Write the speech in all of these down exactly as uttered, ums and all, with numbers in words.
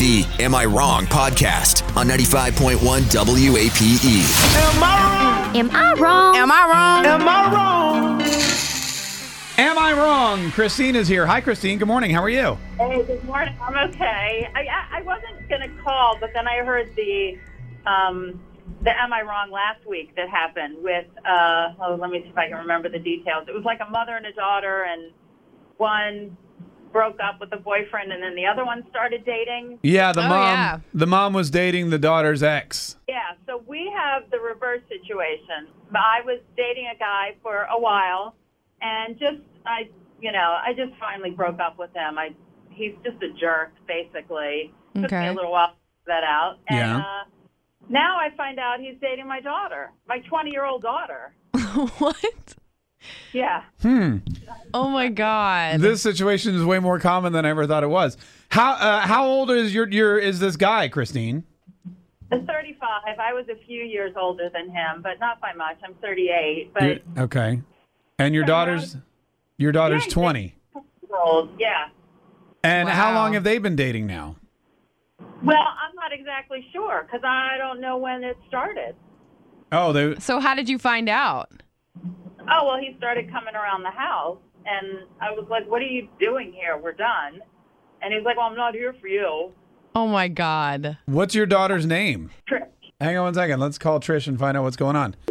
The Am I Wrong podcast on ninety-five point one W A P E. Am I wrong? Am I wrong? Am I wrong? Am I wrong? Am I wrong? Christine is here. Hi, Christine. Good morning. How are you? Hey, good morning. I'm okay. I I, I wasn't going to call, but then I heard the um, the Am I Wrong last week that happened with, uh, oh, let me see if I can remember the details. It was like a mother and a daughter, and one broke up with the boyfriend, and then the other one started dating. Yeah, the Oh, mom. yeah. The mom was dating the daughter's ex. Yeah, so we have the reverse situation. I was dating a guy for a while, and just, I, you know, I just finally broke up with him. I, he's just a jerk, basically. Took me Okay. a little while to figure that out. And, Yeah. uh, now I find out he's dating my daughter, my twenty-year-old daughter. What? Yeah. Hmm. Oh my God. This situation is way more common than I ever thought it was. How uh, how old is your your is this guy, Christine? I'm thirty-five. I was a few years older than him, but not by much. I'm thirty-eight. But You're- okay. And your Yeah, daughter's your daughter's Yeah, he's twenty. old. Yeah. And how Wow. long have they been dating now? Well, I'm not exactly sure because I don't know when it started. Oh, they So how did you find out? Oh, well, he started coming around the house, and I was like, what are you doing here? We're done. And he's like, well, I'm not here for you. Oh my God. What's your daughter's name? Trish. Hang on one second. Let's call Trish and find out what's going on.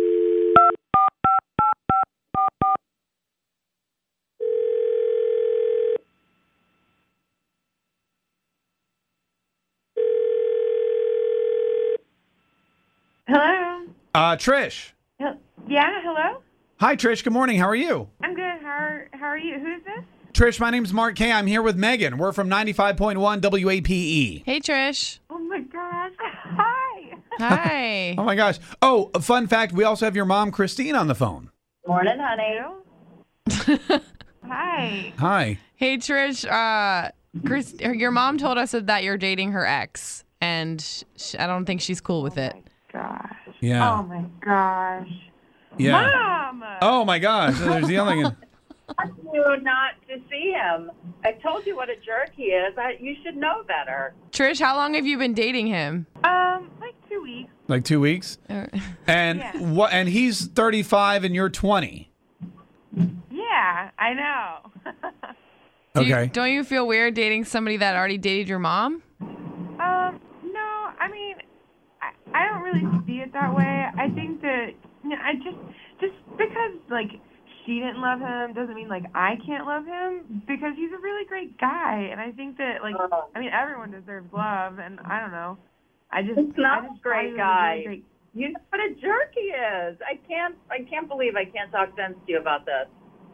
Hello. Uh, Trish. Hel- Yeah, hello. Hi, Trish. Good morning. How are you? I'm good. How are, how are you? Who's this? Trish, my name's Mark K. I'm here with Megan. We're from ninety-five point one W A P E. Hey, Trish. Oh my gosh. Hi. Hi. Oh my gosh. Oh, a fun fact, we also have your mom, Christine, on the phone. Morning, honey. Hi. Hi. Hey, Trish. Uh, Chris, your mom told us that you're dating her ex, and sh- I don't think she's cool with it. Gosh. Yeah. Oh my gosh. Yeah. Mom. Oh my gosh. There's yelling. I want you not to see him. I told you what a jerk he is. I, you should know better. Trish, how long have you been dating him? Um, like two weeks. Like two weeks. Uh, And Yeah. what? And he's thirty-five, and you're twenty. Yeah, I know. do you- Okay. don't you feel weird dating somebody that already dated your mom? um, no, I mean, I, I don't really see it that way. I think that, you know, I just, just because, like, she didn't love him doesn't mean, like, I can't love him because he's a really great guy. And I think that, like, I mean, everyone deserves love, and I don't know. I just, He's not I just a great thought he was guy. really great. You know what a jerk he is. I can't. I can't believe I can't talk sense to you about this.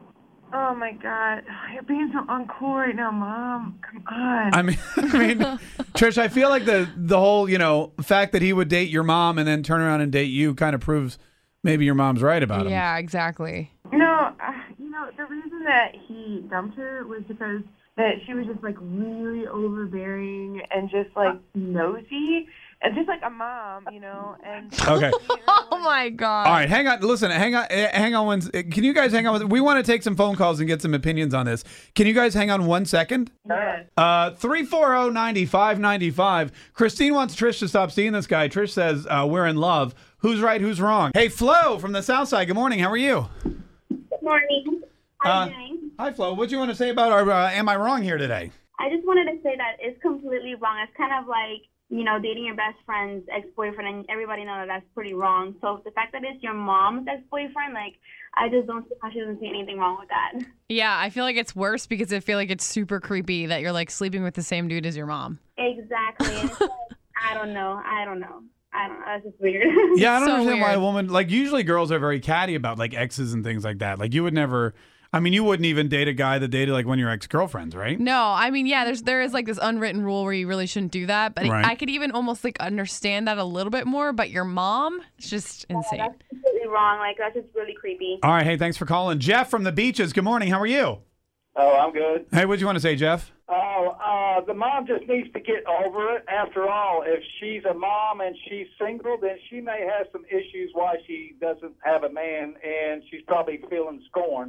Oh my God, you're being so uncool right now, Mom. Come on. I mean, I mean, Trish, I feel like the the whole you know fact that he would date your mom and then turn around and date you kind of proves maybe your mom's right about him. Yeah, exactly. No, uh, you know, the reason that he dumped her was because that she was just, like, really overbearing and just, like, nosy and just like a mom, you know, and... Okay. Oh my God. All right, hang on. Listen, hang on. eh, Hang on one. s- Can you guys hang on? With, we want to take some phone calls and get some opinions on this. Can you guys hang on one second? Yes. Uh, three four zero ninety five ninety five. Christine wants Trish to stop seeing this guy. Trish says uh, we're in love. Who's right? Who's wrong? Hey, Flo from the South Side. Good morning. How are you? Good morning. How Uh, are you doing? Hi, Flo. What do you want to say about our uh, Am I Wrong here today? I just wanted to say that it's completely wrong. It's kind of like, you know, dating your best friend's ex-boyfriend, and everybody knows that that's pretty wrong. So the fact that it's your mom's ex-boyfriend, like, I just don't see how she doesn't see anything wrong with that. Yeah, I feel like it's worse because I feel like it's super creepy that you're like sleeping with the same dude as your mom. Exactly. And it's like, I don't know. I don't know. I don't know. That's just weird. Yeah, I don't So understand why a weird. woman like usually girls are very catty about like exes and things like that. Like you would never. I mean, you wouldn't even date a guy that dated like one of your ex-girlfriends, right? No, I mean, yeah, there's there is like this unwritten rule where you really shouldn't do that, but Right. I could even almost like understand that a little bit more. But your mom, it's just insane. That's completely wrong. Like, that's just really creepy. All right. Hey, thanks for calling. Jeff from the Beaches. Good morning. How are you? Oh, I'm good. Hey, what'd you want to say, Jeff? Oh, uh, the mom just needs to get over it. After all, if she's a mom and she's single, then she may have some issues why she doesn't have a man, and she's probably feeling scorned.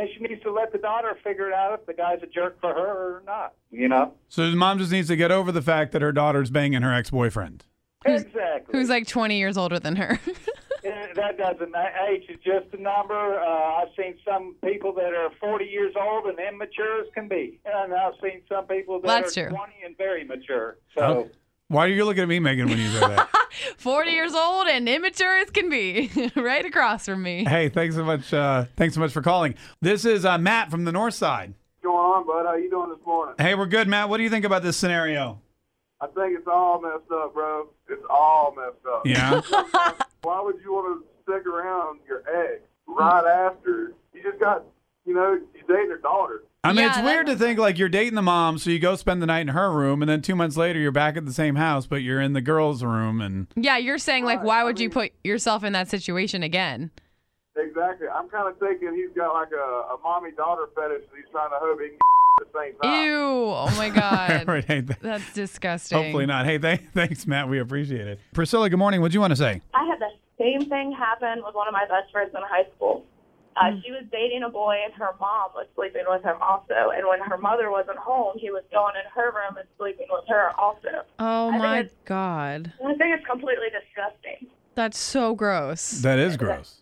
and she needs to let the daughter figure it out if the guy's a jerk for her or not, you know? So his mom just needs to get over the fact that her daughter's banging her ex-boyfriend. Who's, exactly. Who's like twenty years older than her. Yeah, that doesn't, age is just a number. Uh, I've seen some people that are forty years old and immature as can be. And I've seen some people that That's are true. twenty and very mature. So. Oh. Why are you looking at me, Megan, when you say that? forty years old and immature as can be. Right across from me. Hey, thanks so much. Uh, thanks so much for calling. This is uh, Matt from the North Side. What's going on, bud? How you doing this morning? Hey, we're good, Matt. What do you think about this scenario? I think it's all messed up, bro. It's all messed up. Yeah. Why would you want to stick around your ex right after you just got, you know, you dating her daughter? I mean, Yeah, it's that weird to makes think like you're dating the mom, so you go spend the night in her room, and then two months later you're back at the same house, but you're in the girls' room. And Yeah, you're saying like, Right, why I would you mean- put yourself in that situation again? Exactly. I'm kind of thinking he's got like a, a mommy-daughter fetish that he's trying to hope he can at the same time. Ew! Oh my god, Right, hey, th- that's disgusting. hopefully not. Hey, th- thanks, Matt. We appreciate it. Priscilla, good morning. What do you want to say? I had the same thing happen with one of my best friends in high school. Uh, She was dating a boy, and her mom was sleeping with him also. And when her mother wasn't home, he was going in her room and sleeping with her also. Oh I think my it's- god, I think it's completely disgusting. that's so gross. That is gross.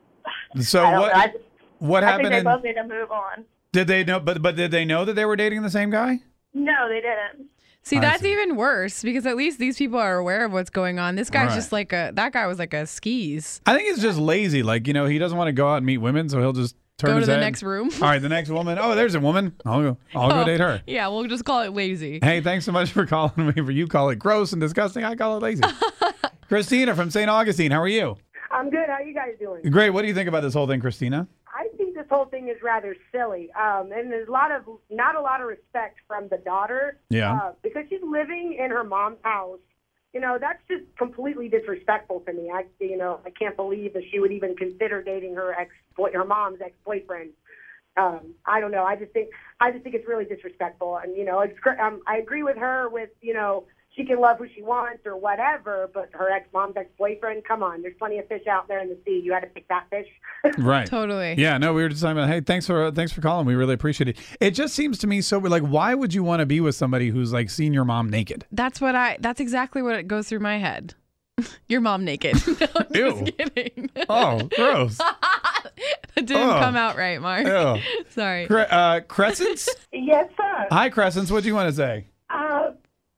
So I don't what? know. I, just, What I think happened? they In, both need to move on. did they know? But but did they know that they were dating the same guy? No, they didn't. See, I that's see. even worse because at least these people are aware of what's going on. This guy's Right. just like a that guy was like a skis. I think it's just lazy. Like, you know, he doesn't want to go out and meet women, so he'll just turn Go his to the head. next room. All right, the next woman. Oh, there's a woman. I'll go. I'll go Oh, date her. Yeah, we'll just call it lazy. Hey, thanks so much for calling me. For you call it gross and disgusting, I call it lazy. Christina from Saint Augustine, how are you? I'm good. How are you guys doing? Great. What do you think about this whole thing, Christina? I think this whole thing is rather silly, um, and there's a lot of not a lot of respect from the daughter. Yeah. Uh, because she's living in her mom's house. You know, that's just completely disrespectful to me. I, you know, I can't believe that she would even consider dating her ex, her mom's ex-boyfriend. Um, I don't know. I just think, I just think it's really disrespectful. And you know, it's, gr- um, I agree with her with, you know, she can love who she wants or whatever, but her ex-mom's ex-boyfriend, come on, there's plenty of fish out there in the sea. You had to pick that fish. Right. Totally. Yeah. No, we were just talking about. Hey, thanks for uh, thanks for calling. We really appreciate it. It just seems to me so like, why would you want to be with somebody who's like seen your mom naked? That's what I. That's exactly what it goes through my head. Your mom naked. No, I'm Ew. just kidding. Oh, gross. That didn't Oh. come out right, Mark. Ew. Sorry. Cre- uh, Crescents. Yes, sir. Hi, Crescents. What do you want to say? Uh,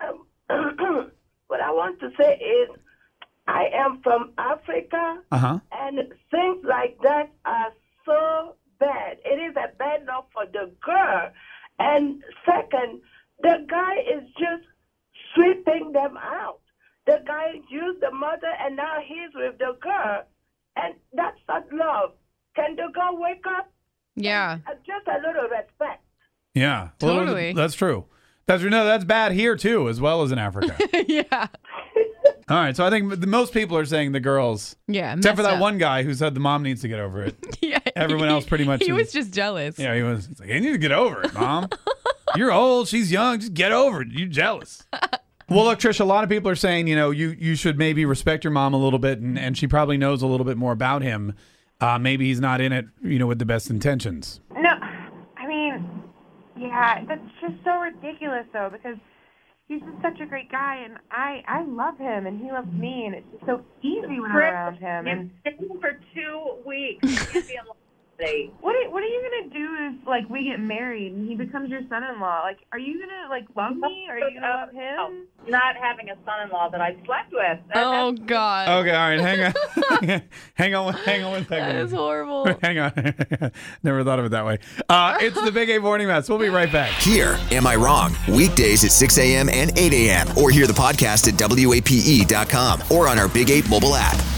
um, what I want to say is I am from Africa, Uh huh. and things like that are so bad. It is a bad enough for the girl. And second, the guy is just sweeping them out. The guy used the mother, and now he's with the girl. And that's not love. Can the girl wake up? Yeah. Uh, just a little respect. Yeah. Well, Totally. that's true. That's no. That's bad here too, as well as in Africa. Yeah. All right. So I think the, most people are saying the girls, Yeah. except for messed that up. one guy who said the mom needs to get over it. Yeah. Everyone else pretty much He is- was just jealous. Yeah, he was he's like, I need to get over it, mom. You're old. She's young. Just get over it. You're jealous. Well, look, Trish, a lot of people are saying, you know, you, you should maybe respect your mom a little bit, and, and she probably knows a little bit more about him. Uh, maybe he's not in it, you know, with the best intentions. No, I mean, yeah, that's just so ridiculous, though, because he's just such a great guy, and I I love him, and he loves me, and it's just so easy when I'm around him. And You've been for two weeks. You can't be in love today. what are, what are you gonna do if like we get married and he becomes your son-in-law? Like, are you gonna like love me? Or are you gonna love him? Not having a son-in-law that I slept with. That- Oh that's- God. Okay, all right, hang on. hang on, hang on one second. That is horrible. Hang on. Never thought of it that way. Uh, it's the Big A Morning Mess. We'll be right back. Here, Am I Wrong? Weekdays at six a.m. and eight a.m. Or hear the podcast at W A P E dot com or on our Big eight mobile app.